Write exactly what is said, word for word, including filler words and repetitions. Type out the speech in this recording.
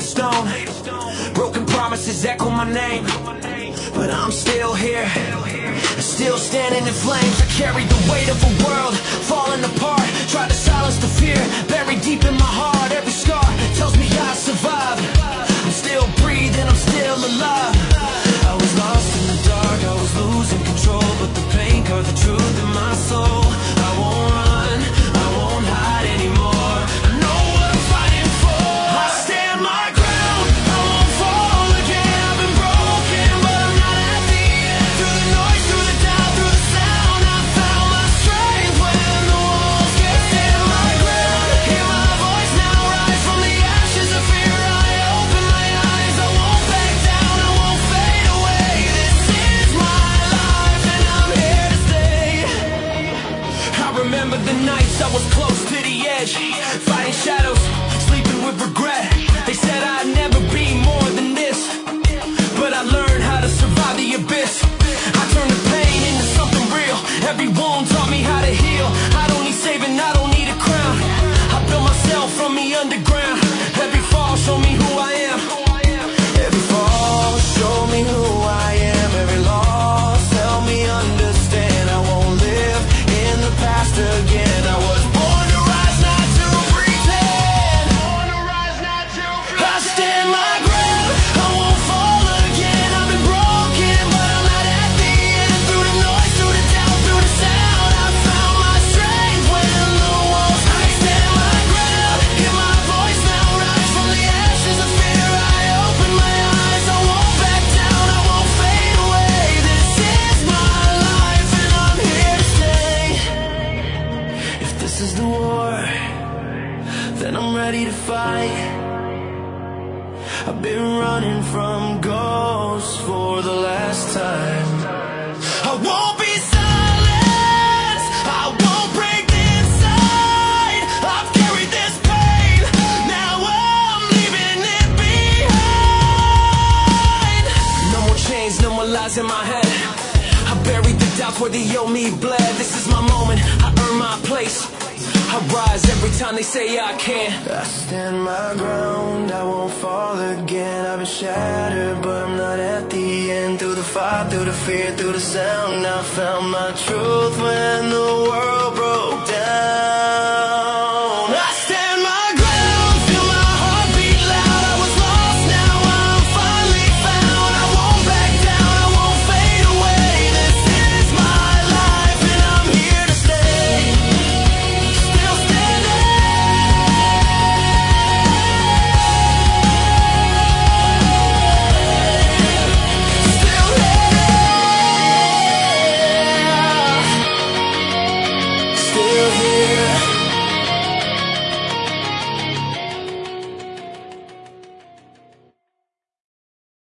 stone. Broken promises echo my name, but I'm still here, still standing in flames. I carry the weight of a world falling apart. Try to silence the fear buried deep in my heart. Every scar tells me I survived. I'm still breathing, I'm still alive. I was lost in the dark, I was losing control, but the pain cut the truth in my soul. I won't run, I won't hide anymore. I know what I'm fighting for. I stand my ground, I won't fall again. I've been broken, but I'm not at the end. Through the noise, through the doubt, through the sound, I found my strength when the walls get stand my ground. Hear my voice now rise from the ashes of fear. I open my eyes, I won't back down, I won't fade away. This is my life and I'm here to stay. I remember the nights I was close to the edge, fighting shadows, sleeping with regret. They said I'd never be more than this, but I learned how to survive the abyss. I turned the pain into something real. Every wound taught me how to heal. I don't need saving, I don't need a crown. I built myself from the underground. Every fall showed me who I am. Every fall showed me who I am. Every loss helped me understand. I won't live in the past again. I was born to rise, not to pretend. Born to rise, not to pretend. I stand my ground, I won't fall again. I've been broken, but I'm not at the end. Through the noise, through the doubt, through the sound, I found my strength when the walls. I stand my ground, hear my voice now rise from the ashes of fear. I open my eyes, I won't back down, I won't fade away. This is my life and I'm here to stay. If this is the war, then I'm ready to fight. I've been running from ghosts for the last time. I won't be silenced, I won't break inside. I've carried this pain, now I'm leaving it behind. No more chains, no more lies in my head. I buried the doubts where the old me bled. This is my moment, I earn my place. I rise every time they say I can't. I stand my ground, I won't fall again. I've been shattered, but I'm not at the end. Through the fire, through the fear, through the sound, I found my truth when the world